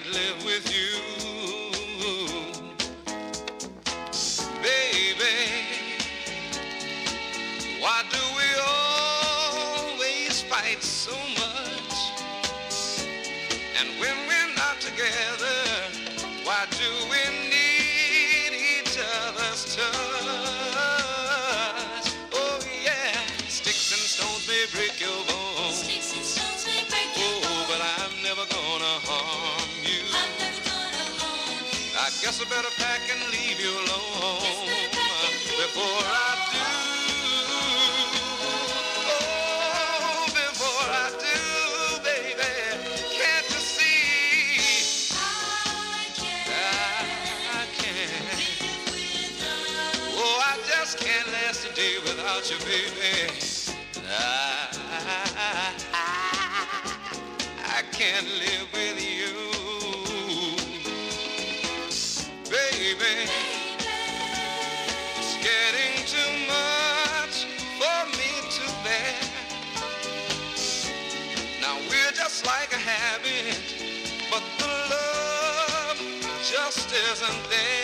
can't live with you, baby. Why do we always fight so much? And when we're not together, why do we need each other's touch? Oh yeah, sticks and stones may break your bones. Sticks and stones may break your bones. But I'm never gonna harm you. I'm never gonna harm you. I guess I better pack and leave you alone before I do. Can't last a day without you, baby. I can't live with you, baby. It's getting too much for me to bear. Now we're just like a habit, but the love just isn't there.